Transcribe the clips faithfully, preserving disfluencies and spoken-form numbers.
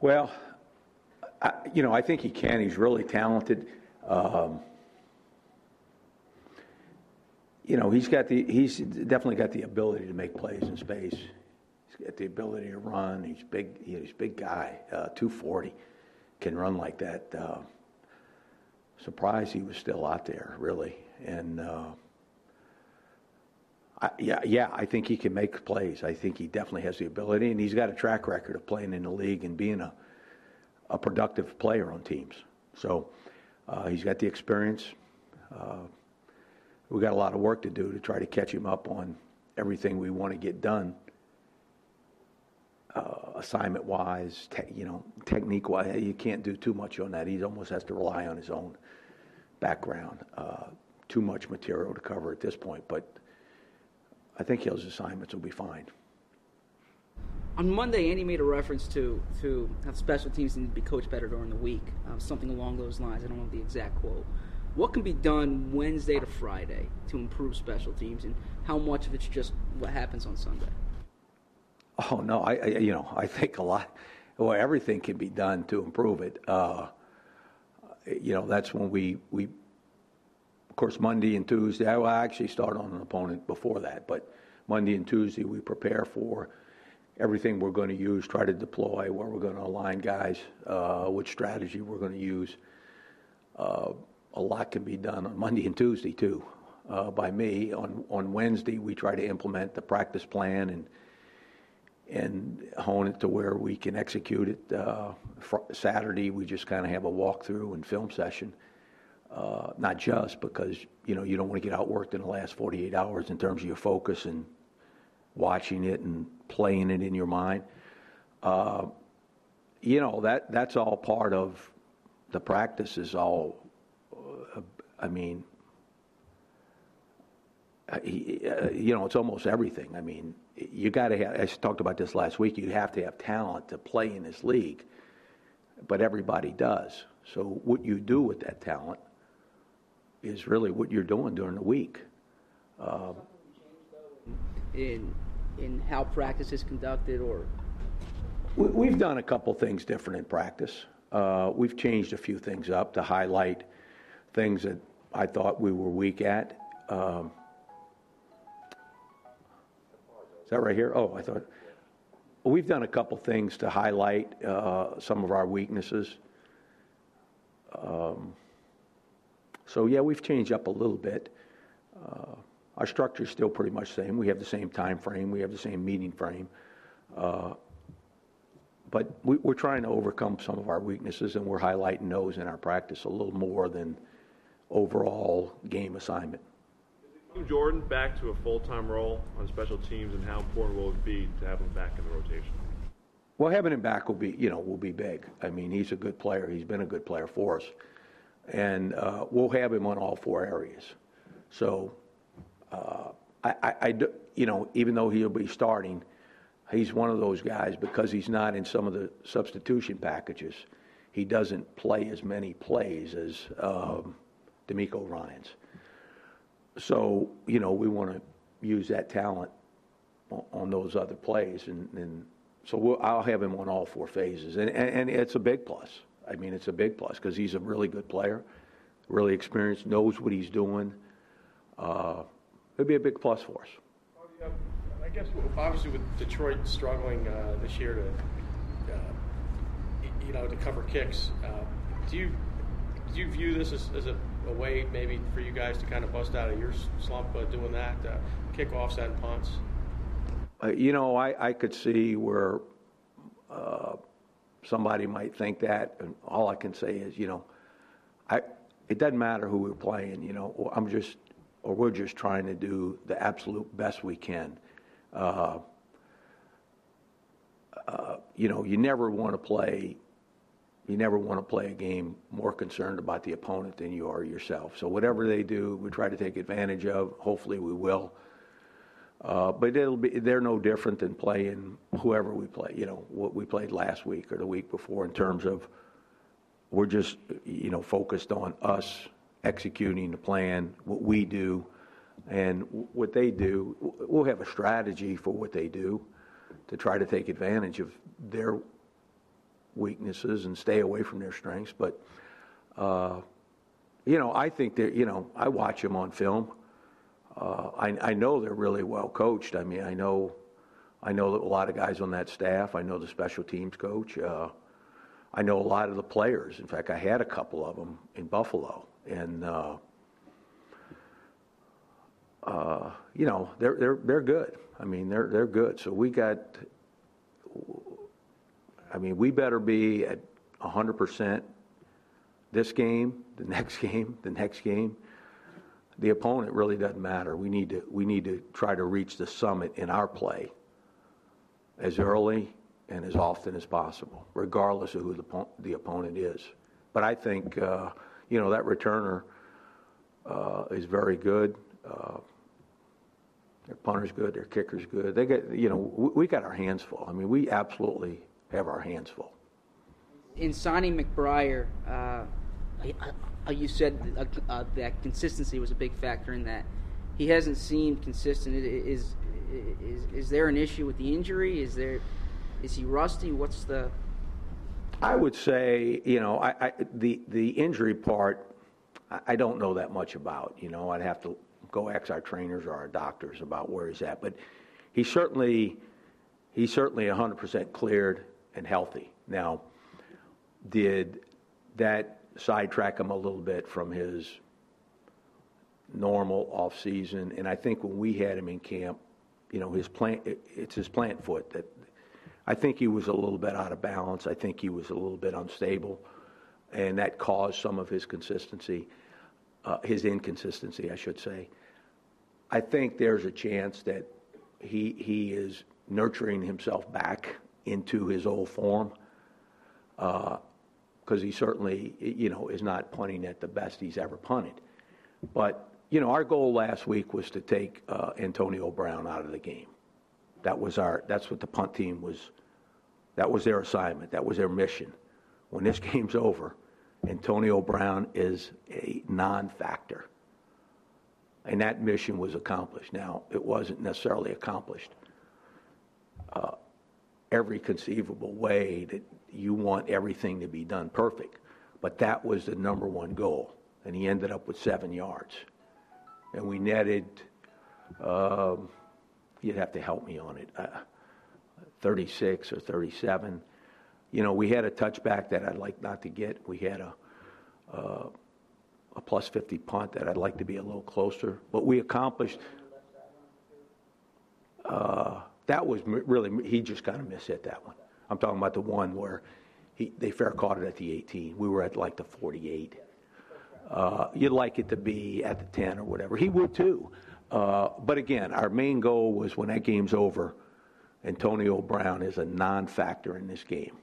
Well, I, you know, I think he can. He's really talented. Um, you know, he's got the he's definitely got the ability to make plays in space. He's got the ability to run. He's big. He's a big guy. Uh, two forty, can run like that. Uh, surprised he was still out there, really. And uh, I, yeah, yeah, I think he can make plays. I think he definitely has the ability, and he's got a track record of playing in the league and being a a productive player on teams. So uh, he's got the experience. Uh, we got a lot of work to do to try to catch him up on everything we want to get done, uh, assignment-wise, te- you know, technique-wise. You can't do too much on that. He almost has to rely on his own background. Uh, too much material to cover at this point, but I think his assignments will be fine. On Monday, Andy made a reference to to how special teams need to be coached better during the week, um, something along those lines. I don't know the exact quote. What can be done Wednesday to Friday to improve special teams, and how much of it's just what happens on Sunday? Oh no, I, I you know I think a lot, well, everything can be done to improve it. Uh, you know that's when we we, of course, Monday and Tuesday. I will actually start on an opponent before that, but Monday and Tuesday we prepare for everything we're going to use, try to deploy, where we're going to align guys, uh, which strategy we're going to use. Uh, a lot can be done on Monday and Tuesday, too, uh, by me. On on Wednesday, we try to implement the practice plan and and hone it to where we can execute it. Uh, fr- Saturday, we just kind of have a walkthrough and film session. Uh, not just because, you know, you don't want to get outworked in the last forty-eight hours in terms of your focus and watching it and playing it in your mind. Uh, you know, that that's all part of the practice is all, uh, I mean, uh, you know, it's almost everything. I mean, you got to have, I talked about this last week, you have to have talent to play in this league, but everybody does. So what you do with that talent is really what you're doing during the week. Uh, in in how practice is conducted, or we've done a couple things different in practice. Uh, we've changed a few things up to highlight things that I thought we were weak at. Um, is that right here? Oh, I thought we've done a couple things to highlight uh, some of our weaknesses. Um, so yeah, we've changed up a little bit. Uh, Our structure is still pretty much the same. We have the same time frame. We have the same meeting frame. Uh, but we, we're trying to overcome some of our weaknesses, and we're highlighting those in our practice a little more than overall game assignment. Is Jordan back to a full-time role on special teams, and how important will it be to have him back in the rotation? Well, having him back will be, you know, will be big. I mean, he's a good player. He's been a good player for us. And uh, we'll have him on all four areas. So, Uh, I, I, I, you know, even though he'll be starting, he's one of those guys, because he's not in some of the substitution packages, he doesn't play as many plays as um, D'Amico Ryans. So, you know, we want to use that talent on, on those other plays. And, and so we'll, I'll have him on all four phases. And, and, and it's a big plus. I mean, it's a big plus because he's a really good player, really experienced, knows what he's doing. Uh, It'd be a big plus for us. I guess obviously with Detroit struggling uh, this year to, uh, you know, to cover kicks, uh, do you do you view this as, as a, a way maybe for you guys to kind of bust out of your slump uh, doing that, uh, kickoffs and punts? Uh, you know, I, I could see where uh, somebody might think that, and all I can say is, you know, I it doesn't matter who we're playing. You know, I'm just. Or we're just trying to do the absolute best we can. Uh, uh, you know, you never want to play. You never want to play a game more concerned about the opponent than you are yourself. So whatever they do, we try to take advantage of. Hopefully, we will. Uh, but it'll be. They're no different than playing whoever we play. You know, what we played last week or the week before. In terms of, we're just, you know, focused on us executing the plan, what we do, and what they do. We'll have a strategy for what they do to try to take advantage of their weaknesses and stay away from their strengths. But, uh, you know, I think that, you know, I watch them on film. Uh, I, I know they're really well coached. I mean, I know, I know a lot of guys on that staff. I know the special teams coach. Uh, I know a lot of the players. In fact, I had a couple of them in Buffalo, and uh, uh, you know, they're they're they're good. I mean, they're they're good. So we got. I mean, we better be at one hundred percent this game, the next game, the next game. The opponent really doesn't matter. We need to we need to try to reach the summit in our play as early and as often as possible, regardless of who the, the opponent is. But I think, uh, you know, that returner uh, is very good. Uh, their punter's good. Their kicker's good. They get, you know, we, we got our hands full. I mean, we absolutely have our hands full. In signing McBriar, uh, I, I, you said uh, uh, that consistency was a big factor in that. He hasn't seemed consistent. Is is is there an issue with the injury? Is there is he rusty? What's the? I would say, you know, I, I the the injury part, I, I don't know that much about. You know, I'd have to go ask our trainers or our doctors about where he's at. But he certainly he's certainly one hundred percent cleared and healthy. Now, did that sidetrack him a little bit from his normal off season? And I think when we had him in camp, you know, his plant, it's his plant foot that I think he was a little bit out of balance. I think he was a little bit unstable, and that caused some of his consistency, uh, his inconsistency, I should say. I think there's a chance that he he is nurturing himself back into his old form, because uh, he certainly, you know, is not punting at the best he's ever punted. But you know, our goal last week was to take uh, Antonio Brown out of the game. That was our. That's what the punt team was. That was their assignment. That was their mission. When this game's over, Antonio Brown is a non-factor, and that mission was accomplished. Now, it wasn't necessarily accomplished uh, every conceivable way that you want everything to be done perfect, but that was the number one goal, and he ended up with seven yards. And we netted, um, you'd have to help me on it, uh, thirty-six or thirty-seven. You know, we had a touchback that I'd like not to get. We had a uh, a plus fifty punt that I'd like to be a little closer. But we accomplished, uh, that was really, he just kind of mishit that one. I'm talking about the one where he, they fair caught it at the eighteen. We were at like the forty-eight. Uh, you'd like it to be at the ten or whatever. He would too. Uh, but again, our main goal was when that game's over, Antonio Brown is a non-factor in this game.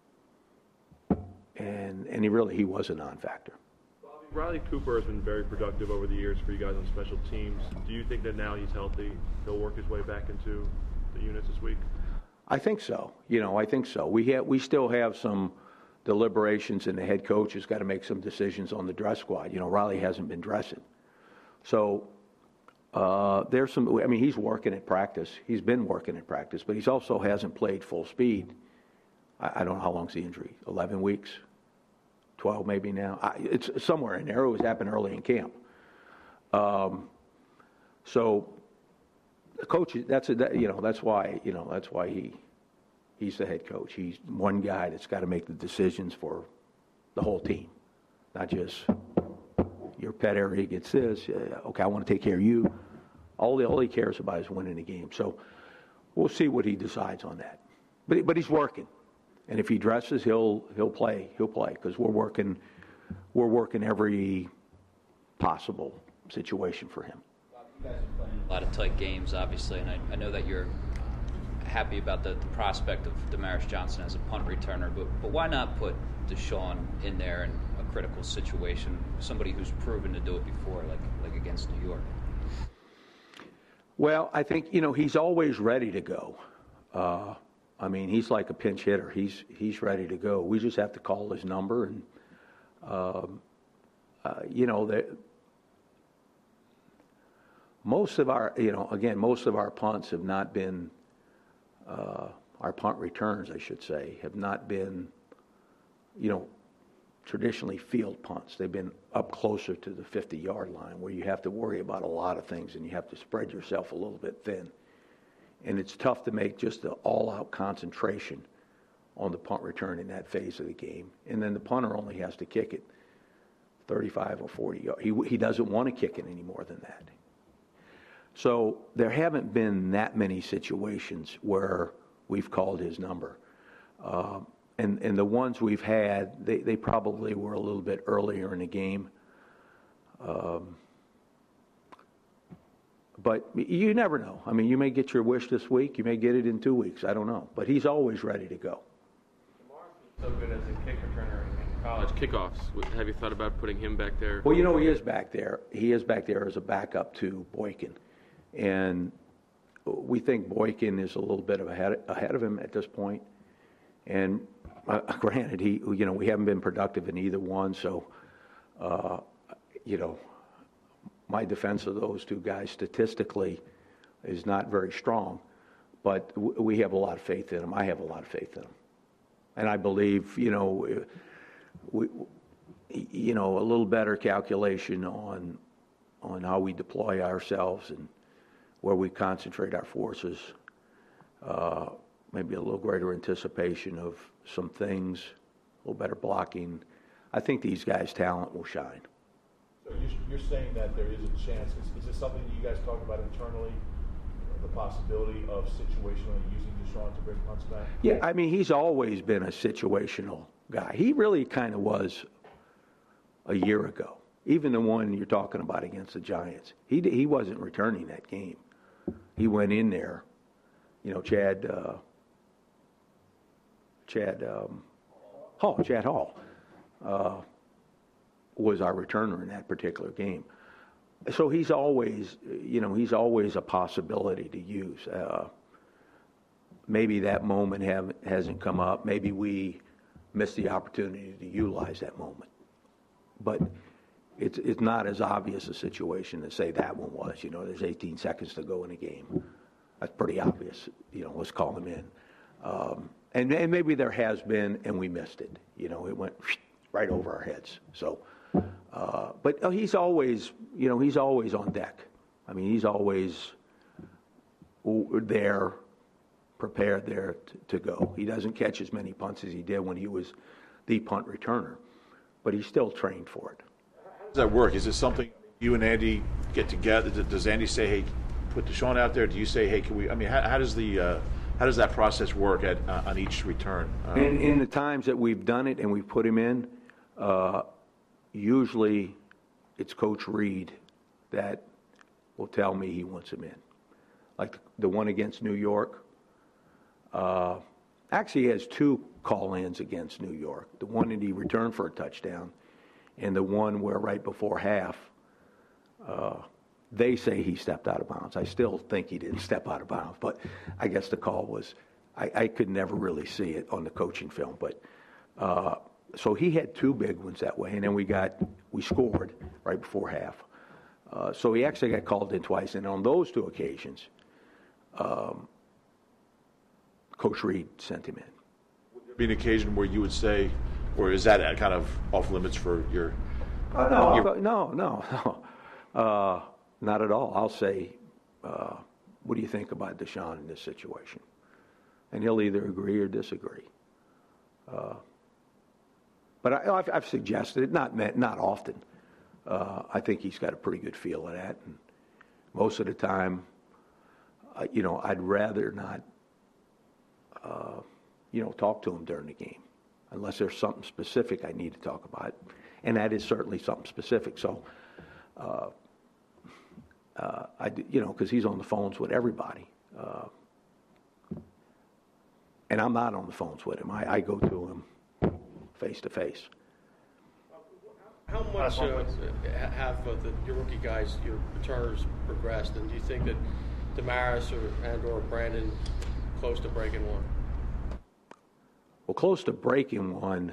And and he really, he was a non-factor. Riley Cooper has been very productive over the years for you guys on special teams. Do you think that now he's healthy, he'll work his way back into the units this week? I think so. You know, I think so. We have, we still have some deliberations, and the head coach has got to make some decisions on the dress squad. You know, Riley hasn't been dressing. So uh, there's some, I mean, he's working at practice. He's been working at practice, but he's also hasn't played full speed. I, I don't know how long's the injury, eleven weeks, twelve maybe now. I, it's somewhere in there. It was happened early in camp. Um, so the coach, that's a, that, you know, that's why, you know, that's why he, he's the head coach. He's one guy that's got to make the decisions for the whole team, not just your pet area gets this. Uh, okay, I want to take care of you. All, the, all he cares about is winning the game. So we'll see what he decides on that. But but he's working, and if he dresses, he'll he'll play. He'll play because we're working we're working every possible situation for him. You guys are playing a lot of tight games, obviously, and I, I know that you're happy about the, the prospect of Damaris Johnson as a punt returner, but but why not put Deshaun in there in a critical situation? Somebody who's proven to do it before, like like against New York. Well, I think you know he's always ready to go. Uh, I mean, he's like a pinch hitter. He's he's ready to go. We just have to call his number, and um, uh, you know that. Most of our, you know, again, most of our punts have not been, uh, our punt returns, I should say, have not been you know, traditionally field punts. They've been up closer to the fifty-yard line where you have to worry about a lot of things and you have to spread yourself a little bit thin. And it's tough to make just an all-out concentration on the punt return in that phase of the game. And then the punter only has to kick it thirty-five or forty yards. He, he doesn't want to kick it any more than that. So there haven't been that many situations where we've called his number. Uh, and, and the ones we've had, they, they probably were a little bit earlier in the game. Um, but you never know. I mean, you may get your wish this week. You may get it in two weeks. I don't know. But he's always ready to go. So good as a kick returner in college kickoffs. Have you thought about putting him back there? Well, you know, he is back there. He is back there as a backup to Boykin. And we think Boykin is a little bit of ahead, ahead of him at this point. And uh, granted, he, you know, we haven't been productive in either one. So, uh, you know, my defense of those two guys statistically is not very strong. But w- we have a lot of faith in them. I have a lot of faith in them. And I believe, you know, we, you know, a little better calculation on on how we deploy ourselves and where we concentrate our forces, uh, maybe a little greater anticipation of some things, a little better blocking. I think these guys' talent will shine. So you're, you're saying that there is a chance. Is, is this something you guys talk about internally, the possibility of situationally using Deshaun to bring punts back? Yeah, I mean, he's always been a situational guy. He really kind of was a year ago. Even the one you're talking about against the Giants, he he wasn't returning that game. He went in there, you know, Chad, uh, Chad um, Hall, Chad Hall uh, was our returner in that particular game. So he's always, you know, he's always a possibility to use. Uh, maybe that moment have, hasn't come up. Maybe we missed the opportunity to utilize that moment. But it's it's not as obvious a situation to say that one was. You know, there's eighteen seconds to go in a game. That's pretty obvious. You know, let's call him in. Um, and, and maybe there has been, and we missed it. You know, it went right over our heads. So, uh, but uh, he's always, you know, he's always on deck. I mean, he's always there, prepared there to, to go. He doesn't catch as many punts as he did when he was the punt returner, but he's still trained for it. How does that work? Is it something you and Andy get together? Does Andy say, "Hey, put Deshaun out there"? Do you say, "Hey, can we?" I mean, how, how does the uh, how does that process work at uh, on each return? Um, in, in the times that we've done it and we've put him in, uh, usually it's Coach Reed that will tell me he wants him in. Like the one against New York. Uh, actually, he has two call-ins against New York. The one that he returned for a touchdown, and the one where right before half, uh, they say he stepped out of bounds. I still think he didn't step out of bounds, but I guess the call was, I, I could never really see it on the coaching film. But uh, so he had two big ones that way, and then we got, we scored right before half. Uh, so he actually got called in twice, and on those two occasions, um, Coach Reed sent him in. Would there be an occasion where you would say, or is that kind of off limits for your? Oh, no, your... no, no, no, uh, not at all. I'll say, uh, what do you think about Deshaun in this situation? And he'll either agree or disagree. Uh, but I, I've, I've suggested it, not not often. Uh, I think he's got a pretty good feel of that, and most of the time, uh, you know, I'd rather not, uh, you know, talk to him during the game, unless there's something specific I need to talk about, and that is certainly something specific. So, uh, uh, I, you know, because he's on the phones with everybody, uh, and I'm not on the phones with him. I, I go to him face to face. How much uh, have uh, the, your rookie guys, your returners, progressed, and do you think that Damaris or and or Brandon close to breaking one? Well, close to breaking one,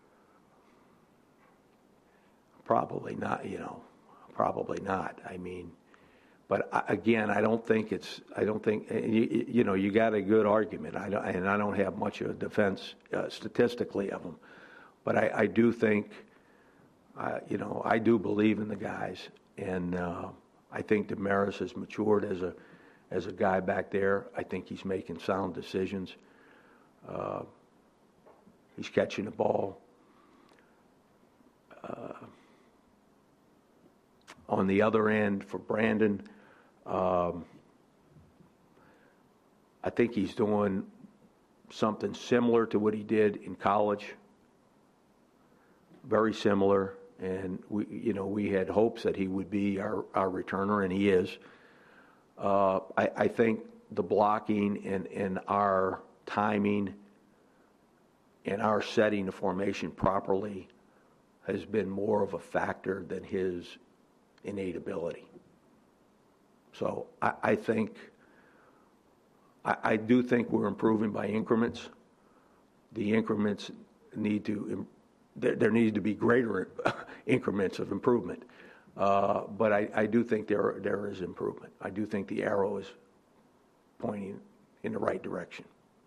probably not. You know, probably not. I mean, but I, again, I don't think it's. I don't think you, you know. You got a good argument. I don't, and I don't have much of a defense uh, statistically of them. but I, I do think, uh, you know, I do believe in the guys, and uh, I think Damaris has matured as a as a guy back there. I think he's making sound decisions. Uh, he's catching the ball. Uh, on the other end for Brandon, um, I think he's doing something similar to what he did in college. Very similar, and we, you know, we had hopes that he would be our, our returner, and he is. Uh, I, I think the blocking and, and our timing and our setting the formation properly has been more of a factor than his innate ability. So I, I think, I, I do think we're improving by increments. The increments need to, there, there need to be greater increments of improvement. Uh, but I, I do think there there is improvement. I do think the arrow is pointing in the right direction.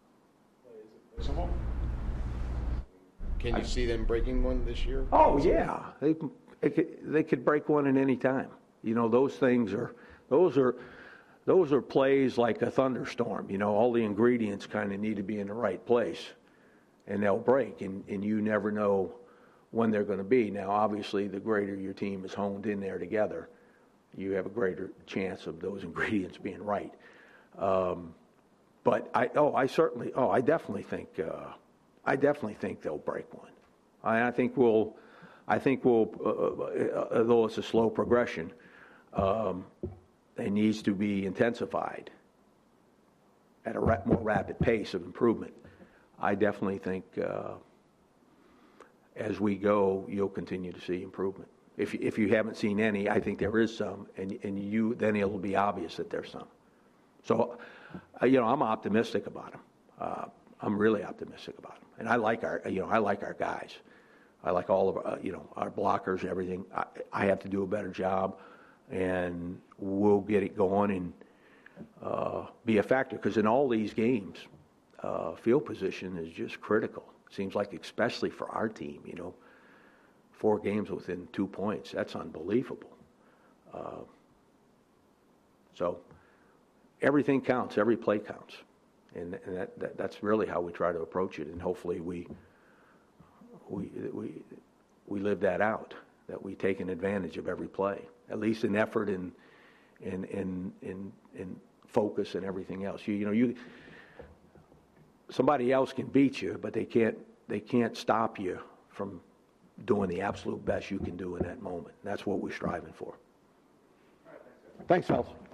Can you see them breaking one this year? Oh yeah, they they could, they could break one at any time. You know, those things are those are those are plays like a thunderstorm. You know, all the ingredients kind of need to be in the right place, and they'll break, and, and you never know when they're going to be. Now, obviously, the greater your team is honed in there together, you have a greater chance of those ingredients being right. Um, but I, oh, I certainly, oh, I definitely think, uh, I definitely think they'll break one. I, I think we'll, I think we'll, uh, uh, though it's a slow progression, um, it needs to be intensified at a ra- more rapid pace of improvement. I definitely think. Uh, As we go, you'll continue to see improvement. If if you haven't seen any, I think there is some, and and you then it'll be obvious that there's some. So, uh, you know, I'm optimistic about them. Uh, I'm really optimistic about them, and I like our you know I like our guys. I like all of our, uh, you know our blockers, everything. I, I have to do a better job, and we'll get it going and uh, be a factor, because in all these games, uh, field position is just critical. Seems like especially for our team, you know, four games within two points. That's unbelievable. Uh, so everything counts. Every play counts. And, and that, that, that's really how we try to approach it. And hopefully we, we, we, we live that out, that we take an advantage of every play, at least in effort and in, in, in, in focus and everything else. You, you know, you, somebody else can beat you, but they can't they can't stop you from doing the absolute best you can do in that moment. That's what we're striving for. Thanks, fellas.